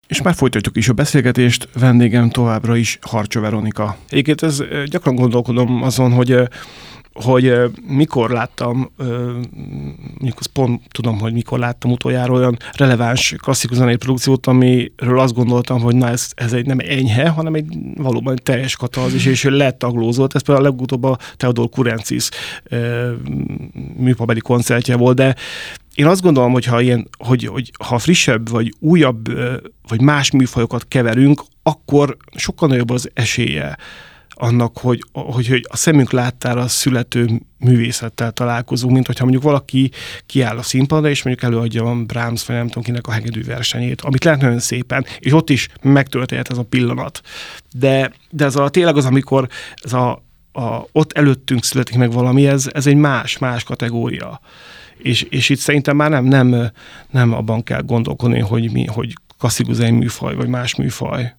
És már folytatjuk is a beszélgetést, vendégem továbbra is Harcsa Veronika. Egyébként gyakran gondolkodom azon, hogy mikor láttam, mondjuk pont tudom, hogy mikor láttam utoljára olyan releváns klasszikus zenei produkciót, amiről azt gondoltam, hogy na ez nem enyhe, hanem valóban egy teljes katarzis, és letaglózott. Ez például a legutóbb a Theodor Kurencis műpabeli koncertje volt, de én azt gondolom, hogy ha frissebb, vagy újabb, vagy más műfajokat keverünk, akkor sokkal nagyobb az esélye annak, hogy a szemünk láttára születő művészettel találkozunk, mint hogyha mondjuk valaki kiáll a színpadra, és mondjuk előadja Brahms, vagy nem tudom kinek a hegedű versenyét, amit lehet nagyon szépen, és ott is megtörténhet ez a pillanat. De ez tényleg az, amikor ez ott előttünk születik meg valami, ez egy más kategória. És itt szerintem már nem abban kell gondolkodni, hogy klasszikus zenei műfaj, vagy más műfaj.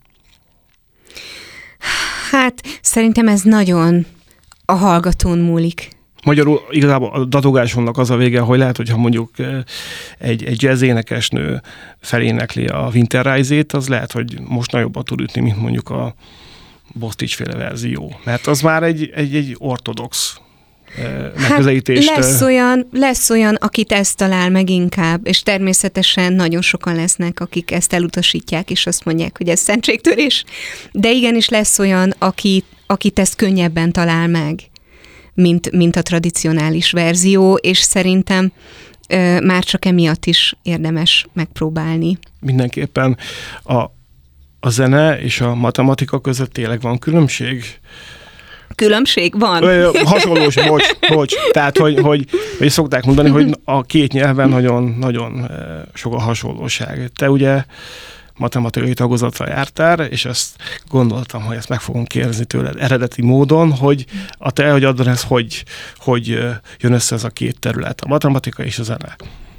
Hát szerintem ez nagyon a hallgatón múlik. Magyarul igazából a dadogásomnak az a vége, hogy lehet, hogyha mondjuk egy jazz énekesnő felénekli a Winter Rise-ét, az lehet, hogy most nagyobbat tud ütni, mint mondjuk a Bostich-féle verzió. Mert az már egy ortodox megközelítést. Hát lesz olyan, akit ezt talál meg inkább, és természetesen nagyon sokan lesznek, akik ezt elutasítják, és azt mondják, hogy ez szentségtörés. De igenis lesz olyan, akit ezt könnyebben talál meg, mint a tradicionális verzió, és szerintem már csak emiatt is érdemes megpróbálni. Mindenképpen a zene és a matematika között tényleg van különbség? Különbség van? Hasonlós, bocs. Tehát, hogy szokták mondani, hogy a két nyelven nagyon sok a hasonlóság. Te ugye matematikai tagozatra jártál, és ezt gondoltam, hogy ezt meg fogom kérdezni tőled eredeti módon, hogy a te előadásodban ez hogy jön össze ez a két terület, a matematika és a zene?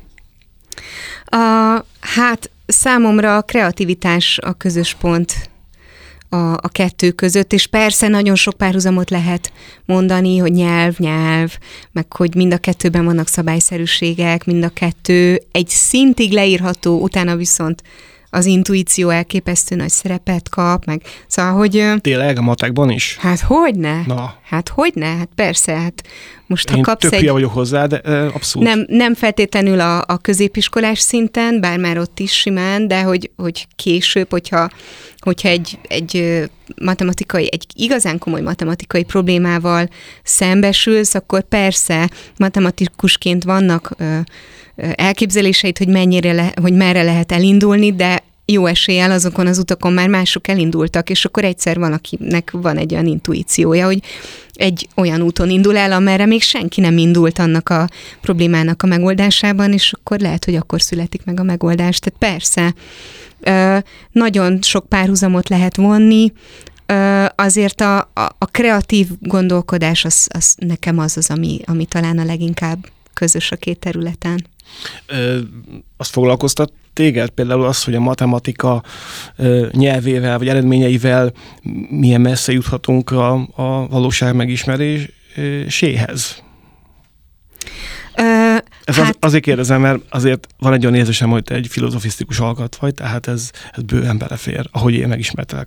Hát számomra a kreativitás a közös pont a kettő között, és persze nagyon sok párhuzamot lehet mondani, hogy nyelv, meg hogy mind a kettőben vannak szabályszerűségek, mind a kettő egy szintig leírható, utána viszont az intuíció elképesztő nagy szerepet kap, meg szóval, hogy... Tényleg a matekban is? Hát hogyne? Na. Hát hogyne? Hát persze, hát most ha én kapsz tök hülye vagyok hozzá, de abszolút. Nem feltétlenül a középiskolás szinten, bár már ott is simán, de hogy később, hogyha egy igazán komoly matematikai problémával szembesülsz, akkor persze matematikusként vannak elképzeléseid, hogy merre lehet elindulni, de jó eséllyel azokon az utakon már mások elindultak, és akkor egyszer valakinek van egy olyan intuíciója, hogy egy olyan úton indul el, amerre még senki nem indult annak a problémának a megoldásában, és akkor lehet, hogy akkor születik meg a megoldás. Tehát persze, nagyon sok párhuzamot lehet vonni, azért a kreatív gondolkodás az nekem az, ami talán a leginkább közös a két területen. Azt foglalkoztat téged például az, hogy a matematika nyelvével vagy eredményeivel milyen messze juthatunk a valóság megismeréséhez? Azért kérdezem, mert azért van egy olyan érzésem, hogy te egy filozofisztikus alkat vagy, tehát ez bőven belefér, ahogy én megismertelek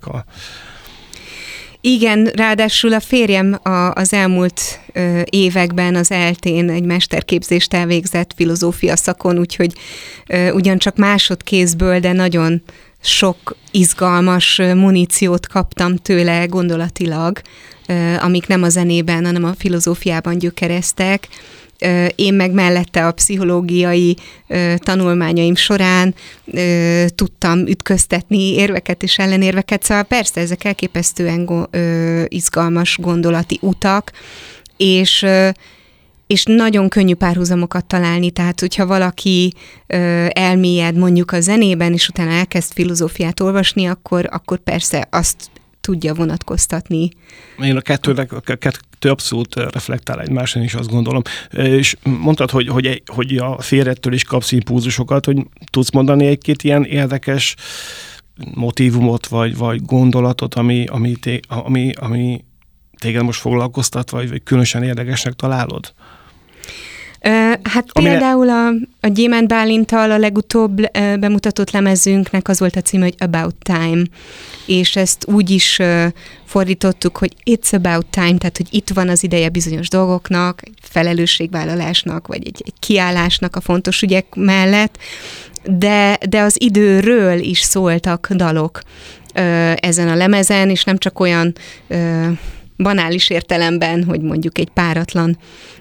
Igen, ráadásul a férjem az elmúlt években az ELTE-n egy mesterképzést elvégzett filozófia szakon, úgyhogy ugyancsak másodkézből, de nagyon sok izgalmas muníciót kaptam tőle gondolatilag, amik nem a zenében, hanem a filozófiában gyökereztek. Én meg mellette a pszichológiai tanulmányaim során tudtam ütköztetni érveket és ellenérveket, szóval persze ezek elképesztően izgalmas gondolati utak, és nagyon könnyű párhuzamokat találni, tehát hogyha valaki elmélyed mondjuk a zenében, és utána elkezd filozófiát olvasni, akkor persze azt tudja vonatkoztatni. Én a kettő abszolút reflektál egymáson is, azt gondolom. És mondtad, hogy a férjettől is kapsz impulzusokat, hogy tudsz mondani egy-két ilyen érdekes motívumot, vagy gondolatot, ami téged most foglalkoztat, vagy különösen érdekesnek találod? Hát például a Gyémánt Bálinttal a legutóbb bemutatott lemezünknek az volt a címe, hogy About Time, és ezt úgy is fordítottuk, hogy It's About Time, tehát hogy itt van az ideje bizonyos dolgoknak, egy felelősségvállalásnak, vagy egy kiállásnak a fontos ügyek mellett, de az időről is szóltak dalok ezen a lemezen, és nem csak olyan banális értelemben, hogy mondjuk egy páratlan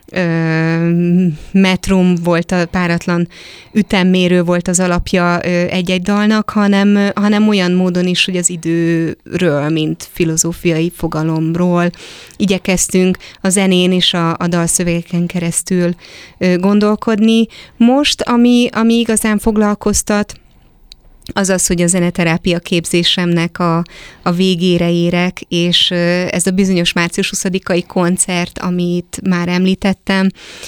metrum volt, a páratlan ütemmérő volt az alapja egy-egy dalnak, hanem olyan módon is, hogy az időről, mint filozófiai fogalomról igyekeztünk a zenén és a dalszövegeken keresztül gondolkodni. Most, ami igazán foglalkoztat, az, hogy a zeneterápia képzésemnek a végére érek, és ez a bizonyos március 20-ai koncert, amit már említettem,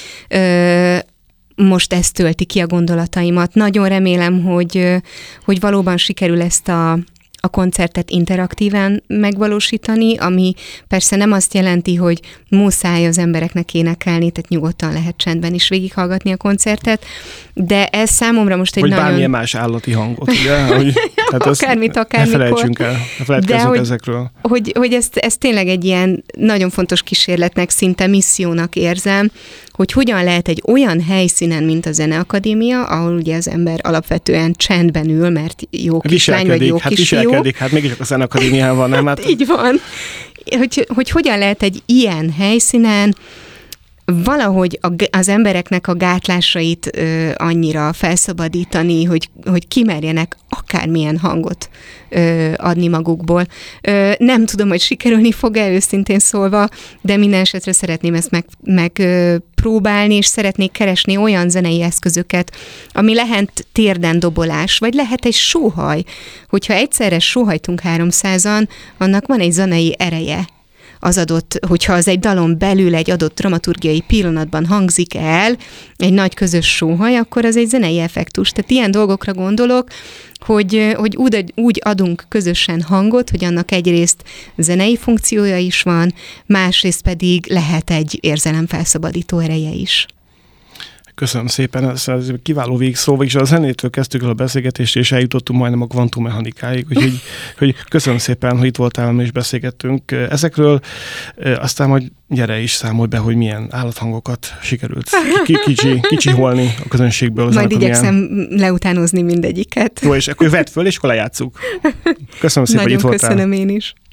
most ez tölti ki a gondolataimat. Nagyon remélem, hogy valóban sikerül ezt a koncertet interaktíven megvalósítani, ami persze nem azt jelenti, hogy muszáj az embereknek énekelni, tehát nyugodtan lehet csendben is végighallgatni a koncertet, de ez számomra most egy vagy nagyon... Vagy bármilyen más állati hangot, ugye? Hogy, hát akármit, akármikor. Ne felejtkezzünk ezekről. Hogy ez tényleg egy ilyen nagyon fontos kísérletnek, szinte missziónak érzem, hogy hogyan lehet egy olyan helyszínen, mint a Zeneakadémia, ahol ugye az ember alapvetően csendben ül, mert jó kislány vagy jó kisfiú. Hát mégiscsak a Zeneakadémián van, nem? Hát... Így van. Hogy hogyan lehet egy ilyen helyszínen valahogy az embereknek a gátlásait annyira felszabadítani, hogy kimerjenek akármilyen hangot adni magukból. Nem tudom, hogy sikerülni fog-e, őszintén szólva, de minden esetre szeretném ezt megpróbálni, és szeretnék keresni olyan zenei eszközöket, ami lehet térden dobolás, vagy lehet egy sóhaj. Hogyha egyszerre sóhajtunk 300-an, annak van egy zenei ereje. Az adott, hogyha az egy dalon belül egy adott dramaturgiai pillanatban hangzik el egy nagy közös sóhaj, akkor az egy zenei effektus. Tehát ilyen dolgokra gondolok, hogy úgy adunk közösen hangot, hogy annak egyrészt zenei funkciója is van, másrészt pedig lehet egy érzelemfelszabadító ereje is. Köszönöm szépen, ez kiváló végszó, és a zenétől kezdtük el a beszélgetést, és eljutottunk majdnem a kvantummechanikáig, úgyhogy hogy köszönöm szépen, hogy itt voltál, és beszélgettünk ezekről, aztán majd gyere is számolj be, hogy milyen állathangokat sikerült kicsiholni a közönségből. Majd igyekszem leutánozni mindegyiket. Jó, és akkor vedd föl, és akkor lejátszuk. Köszönöm szépen, hogy itt voltál. Nagyon köszönöm én is.